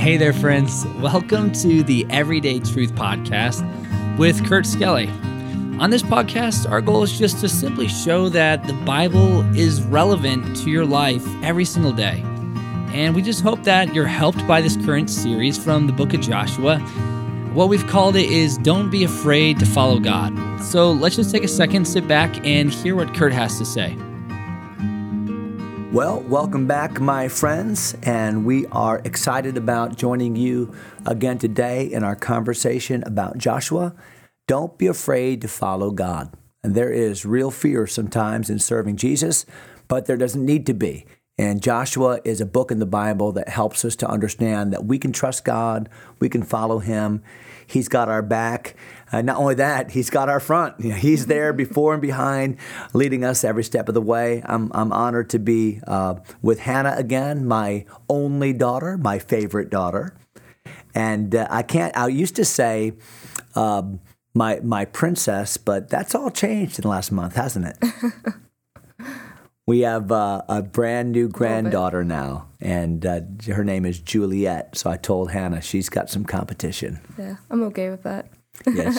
Hey there, friends. Welcome to the Everyday Truth Podcast with Kurt Skelly. On this podcast, our goal is just to simply show that the Bible is relevant to your life every single day. And we just hope that you're helped by this current series from the book of Joshua. What we've called it is Don't Be Afraid to Follow God. So let's just take a second, sit back, and hear what Kurt has to say. Well, welcome back, my friends, and we are excited about joining you again today in our conversation about Joshua. Don't be afraid to follow God. And there is real fear sometimes in serving Jesus, but there doesn't need to be. And Joshua is a book in the Bible that helps us to understand that we can trust God, we can follow Him. He's got our back. Not only that, He's got our front. He's there before and behind, leading us every step of the way. I'm honored to be with Hannah again, my only daughter, my favorite daughter. And I used to say my princess, but that's all changed in the last month, hasn't it? We have a brand new granddaughter now, and her name is Juliet. So I told Hannah she's got some competition. Yeah, I'm okay with that. Yeah,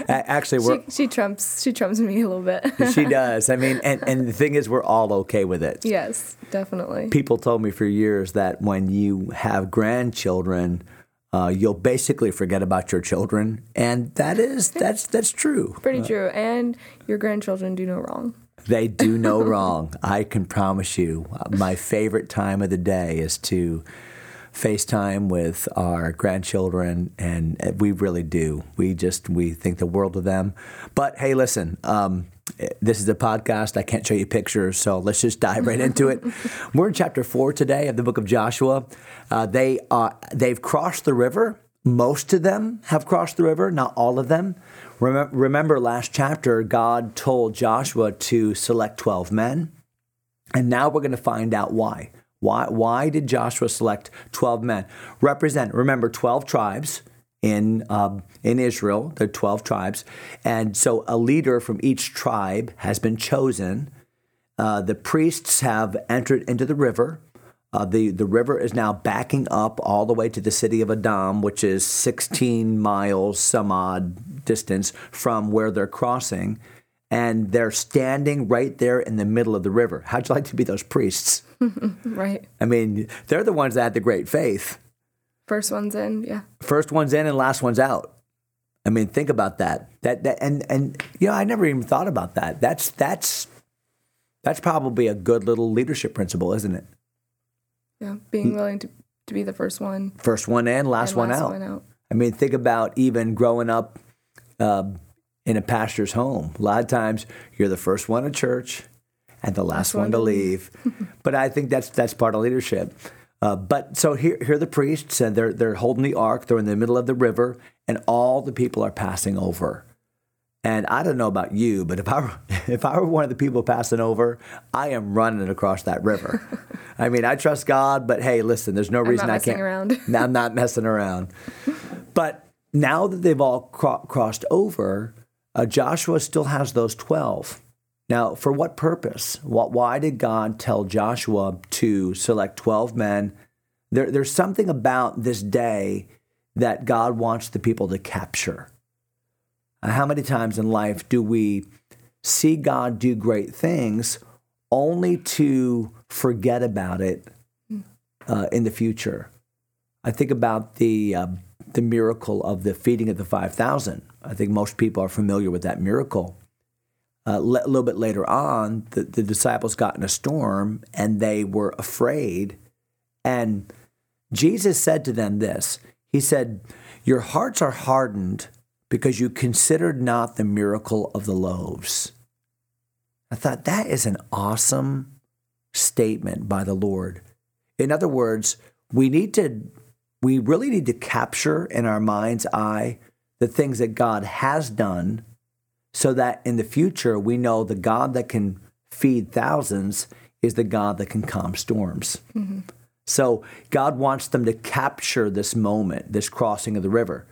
she trumps me a little bit. She does. I mean, and the thing is, we're all okay with it. Yes, definitely. People told me for years that when you have grandchildren, you'll basically forget about your children, and that's true. Pretty true. And your grandchildren do no wrong. They do no wrong. I can promise you. My favorite time of the day is to FaceTime with our grandchildren, and we really do. We think the world of them. But hey, listen, this is a podcast. I can't show you pictures, so let's just dive right into it. We're in chapter 4 today of the book of Joshua. They've crossed the river. Most of them have crossed the river, not all of them. Remember last chapter, God told Joshua to select 12 men, and now we're going to find out why. Why did Joshua select 12 men? Remember, 12 tribes in Israel. There are 12 tribes, and so a leader from each tribe has been chosen. The priests have entered into the river. The river is now backing up all the way to the city of Adam, which is 16 miles, some odd distance from where they're crossing. And they're standing right there in the middle of the river. How'd you like to be those priests? Right. I mean, they're the ones that had the great faith. First one's in, yeah. First one's in and last one's out. I mean, think about that. And I never even thought about that. That's probably a good little leadership principle, isn't it? Yeah, being willing to be the first one. First one in, last one out. I mean, think about even growing up in a pastor's home. A lot of times, you're the first one at church and the last one to leave. But I think that's part of leadership. But so here are the priests, and they're holding the ark. They're in the middle of the river, and all the people are passing over. And I don't know about you, but if I were one of the people passing over, I am running across that river. I mean, I trust God, but hey, listen, there's no reason I can't. I'm not messing around. But now that they've all crossed over, Joshua still has those 12. Now, for what purpose? Why did God tell Joshua to select 12 men? There's something about this day that God wants the people to capture. How many times in life do we see God do great things only to forget about it in the future? I think about the miracle of the feeding of the 5,000. I think most people are familiar with that miracle. A little bit later on, the disciples got in a storm and they were afraid. And Jesus said to them this. He said, "Your hearts are hardened because you considered not the miracle of the loaves." I thought that is an awesome statement by the Lord. In other words, we really need to capture in our mind's eye the things that God has done, so that in the future we know the God that can feed thousands is the God that can calm storms. Mm-hmm. So God wants them to capture this moment, this crossing of the river.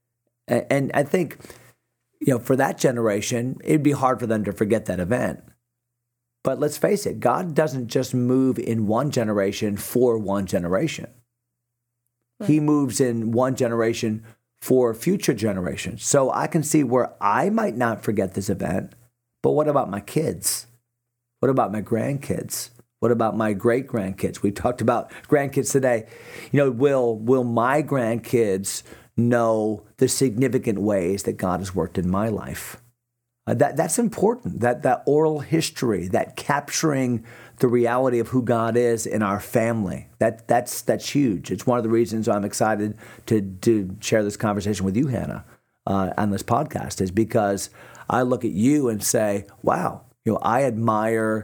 And I think, for that generation, it'd be hard for them to forget that event. But let's face it, God doesn't just move in one generation for one generation. He moves in one generation for future generations. So I can see where I might not forget this event, but what about my kids? What about my grandkids? What about my great-grandkids? We talked about grandkids today. Will my grandkids know the significant ways that God has worked in my life? That's important, that oral history, that capturing the reality of who God is in our family. That's huge. It's one of the reasons I'm excited to share this conversation with you, Hannah, on this podcast, is because I look at you and say, wow, I admire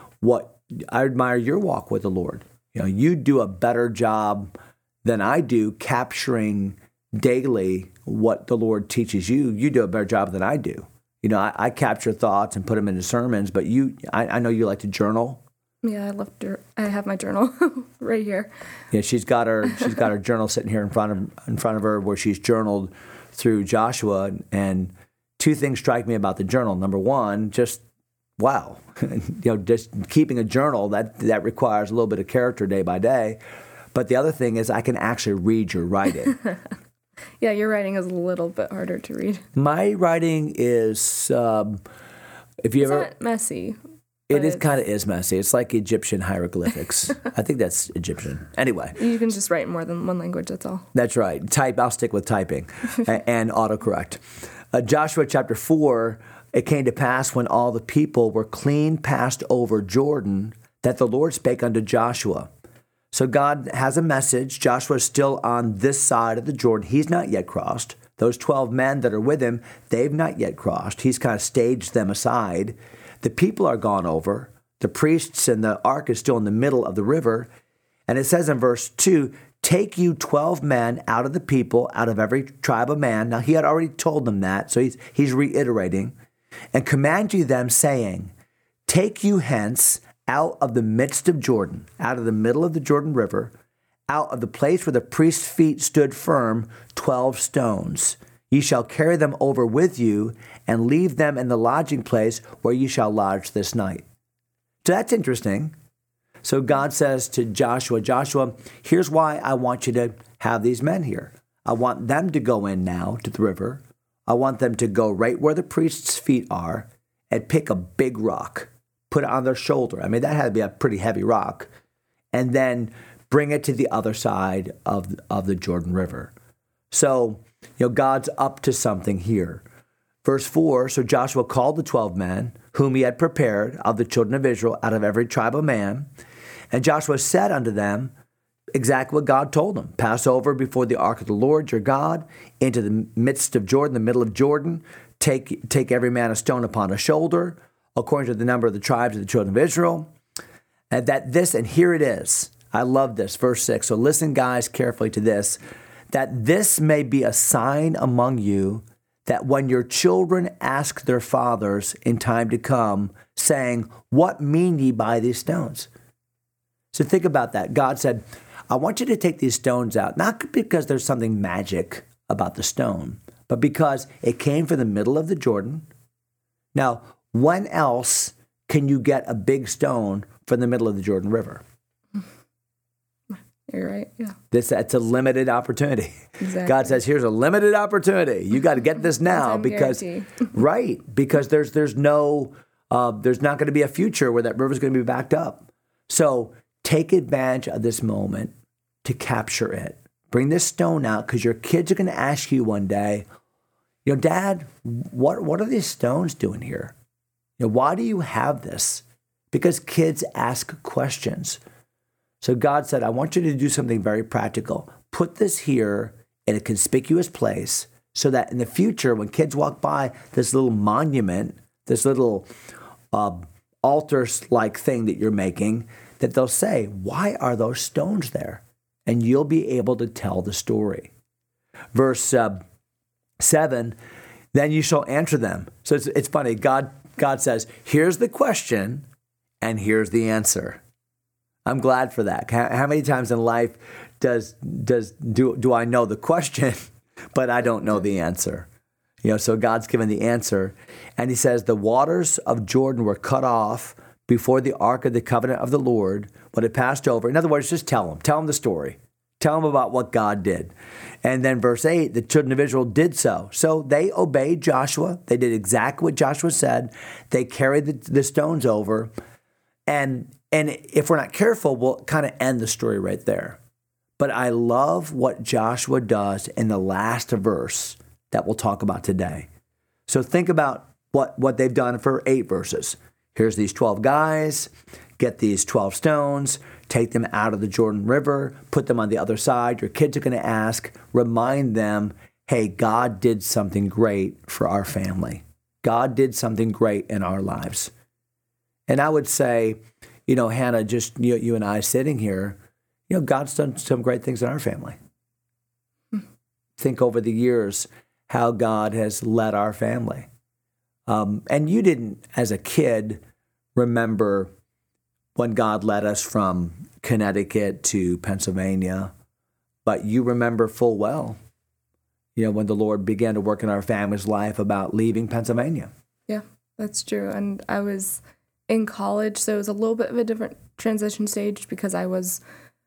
your walk with the Lord. You do a better job than I do capturing daily what the Lord teaches you. You do a better job than I do. I capture thoughts and put them into sermons, but I know you like to journal. Yeah, I have my journal right here. Yeah, she's got her journal sitting here in front of her, where she's journaled through Joshua. And two things strike me about the journal. Number one, just wow, just keeping a journal that requires a little bit of character day by day. But the other thing is, I can actually read your writing. Yeah, your writing is a little bit harder to read. My writing is, not messy. It is messy. It's like Egyptian hieroglyphics. I think that's Egyptian. Anyway. You can just write in more than one language, that's all. That's right. I'll stick with typing and autocorrect. Joshua chapter 4, it came to pass when all the people were clean passed over Jordan that the Lord spake unto Joshua. So God has a message. Joshua is still on this side of the Jordan. He's not yet crossed. Those 12 men that are with him, they've not yet crossed. He's kind of staged them aside. The people are gone over. The priests and the ark is still in the middle of the river. And it says in verse 2, take you 12 men out of the people, out of every tribe of man. Now, he had already told them that, so he's reiterating. And command you them, saying, take you hence out of the midst of Jordan, out of the middle of the Jordan River, out of the place where the priest's feet stood firm, 12 stones. Ye shall carry them over with you, and leave them in the lodging place where ye shall lodge this night. So that's interesting. So God says to Joshua, here's why I want you to have these men here. I want them to go in now to the river. I want them to go right where the priest's feet are and pick a big rock, put it on their shoulder. I mean, that had to be a pretty heavy rock. And then bring it to the other side of the Jordan River. So, God's up to something here. Verse 4, so Joshua called the 12 men, whom he had prepared of the children of Israel out of every tribe of man. And Joshua said unto them exactly what God told him. Pass over before the ark of the Lord your God into the midst of Jordan, the middle of Jordan. Take every man a stone upon a shoulder, according to the number of the tribes of the children of Israel. And here it is. I love this, verse 6. So listen, guys, carefully to this. That this may be a sign among you, that when your children ask their fathers in time to come, saying, what mean ye by these stones? So think about that. God said, I want you to take these stones out, not because there's something magic about the stone, but because it came from the middle of the Jordan. Now, when else can you get a big stone from the middle of the Jordan River? You're right, yeah. That's a limited opportunity. Exactly. God says, here's a limited opportunity. You got to get this now because, right, because there's not going to be a future where that river's going to be backed up. So take advantage of this moment to capture it. Bring this stone out because your kids are going to ask you one day, Dad, what are these stones doing here? Why do you have this? Because kids ask questions. So God said, I want you to do something very practical. Put this here in a conspicuous place so that in the future, when kids walk by this little monument, this little altar-like thing that you're making, that they'll say, why are those stones there? And you'll be able to tell the story. Verse 7, then you shall answer them. So it's funny. God says, here's the question and here's the answer. I'm glad for that. How many times in life do I know the question, but I don't know the answer? So God's given the answer. And he says, the waters of Jordan were cut off before the ark of the covenant of the Lord when it passed over. In other words, just tell them the story. Tell them about what God did. And then verse 8, the children of Israel did so. So they obeyed Joshua. They did exactly what Joshua said. They carried the stones over. And if we're not careful, we'll kind of end the story right there. But I love what Joshua does in the last verse that we'll talk about today. So think about what they've done for 8 verses. Here's these 12 guys, get these 12 stones, take them out of the Jordan River, put them on the other side. Your kids are going to ask, remind them, hey, God did something great for our family. God did something great in our lives. And I would say, Hannah, just you and I sitting here, God's done some great things in our family. Think over the years how God has led our family. And you didn't, as a kid, remember when God led us from Connecticut to Pennsylvania, but you remember full well, when the Lord began to work in our family's life about leaving Pennsylvania. Yeah, that's true. And I was in college, so it was a little bit of a different transition stage because I was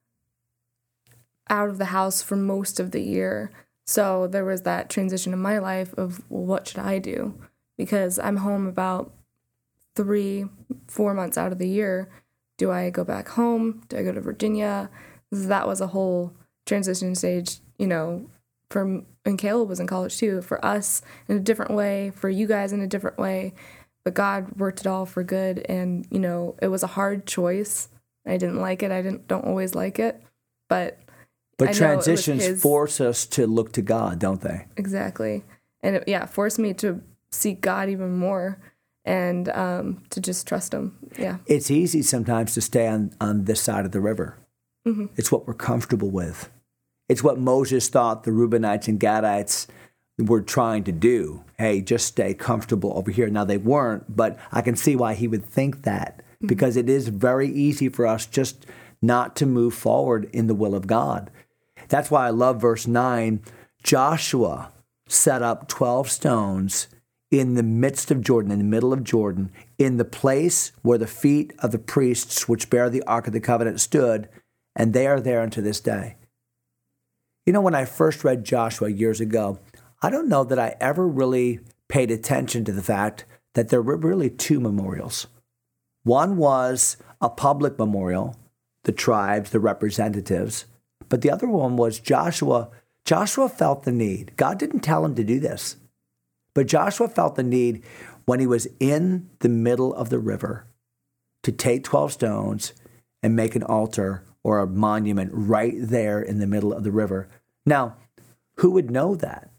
out of the house for most of the year. So there was that transition in my life of, well, what should I do? Because I'm home about 3-4 months out of the year. Do I go back home? Do I go to Virginia? That was a whole transition stage, and Caleb was in college too, for us in a different way, for you guys in a different way. But God worked it all for good. And, it was a hard choice. I didn't like it. Don't always like it. But transitions force us to look to God, don't they? Exactly. And it forced me to seek God even more. And to just trust him. Yeah. It's easy sometimes to stay on this side of the river. Mm-hmm. It's what we're comfortable with. It's what Moses thought the Reubenites and Gadites were trying to do. Hey, just stay comfortable over here. Now, they weren't, but I can see why he would think that, because it is very easy for us just not to move forward in the will of God. That's why I love verse 9. Joshua set up 12 stones in the midst of Jordan, in the middle of Jordan, in the place where the feet of the priests which bear the Ark of the Covenant stood, and they are there unto this day. When I first read Joshua years ago, I don't know that I ever really paid attention to the fact that there were really 2 memorials. One was a public memorial, the tribes, the representatives, but the other one was Joshua. Joshua felt the need. God didn't tell him to do this. But Joshua felt the need when he was in the middle of the river to take 12 stones and make an altar or a monument right there in the middle of the river. Now, who would know that?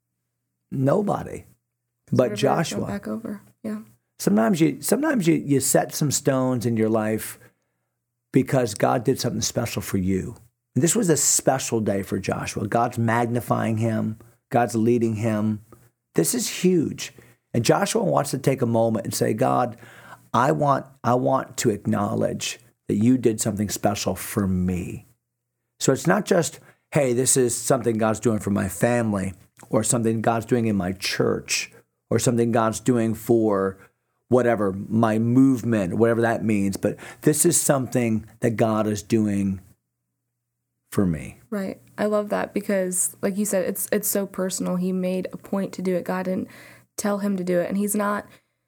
Nobody. But Joshua. Back over. Yeah. Sometimes you set some stones in your life because God did something special for you. And this was a special day for Joshua. God's magnifying him. God's leading him. This is huge. And Joshua wants to take a moment and say, God, I want to acknowledge that you did something special for me. So it's not just, hey, this is something God's doing for my family, or something God's doing in my church, or something God's doing for whatever, my movement, whatever that means. But this is something that God is doing for me. Right. I love that because, like you said, it's so personal. He made a point to do it. God didn't tell him to do it. And he's not,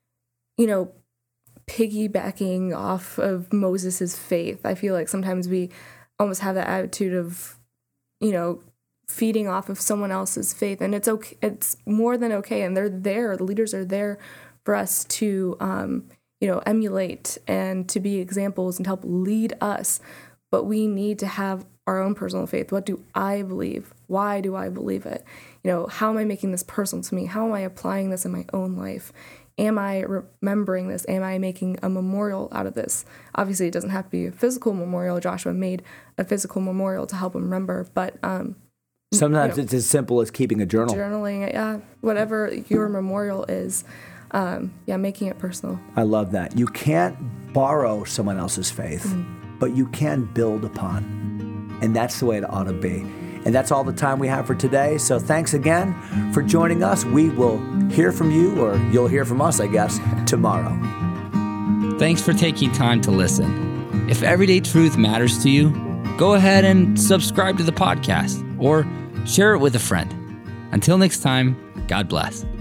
piggybacking off of Moses's faith. I feel like sometimes we almost have that attitude of, feeding off of someone else's faith. And it's okay. It's more than okay. And they're there. The leaders are there for us to, emulate and to be examples and help lead us. But we need to have our own personal faith. What do I believe? Why do I believe it? How am I making this personal to me? How am I applying this in my own life? Am I remembering this? Am I making a memorial out of this? Obviously, it doesn't have to be a physical memorial. Joshua made a physical memorial to help him remember. But sometimes it's as simple as keeping a journal. Journaling, yeah. Whatever your memorial is, making it personal. I love that. You can't borrow someone else's faith, but you can build upon. And that's the way it ought to be. And that's all the time we have for today. So thanks again for joining us. We will hear from you, or you'll hear from us, I guess, tomorrow. Thanks for taking time to listen. If everyday truth matters to you, go ahead and subscribe to the podcast or share it with a friend. Until next time, God bless.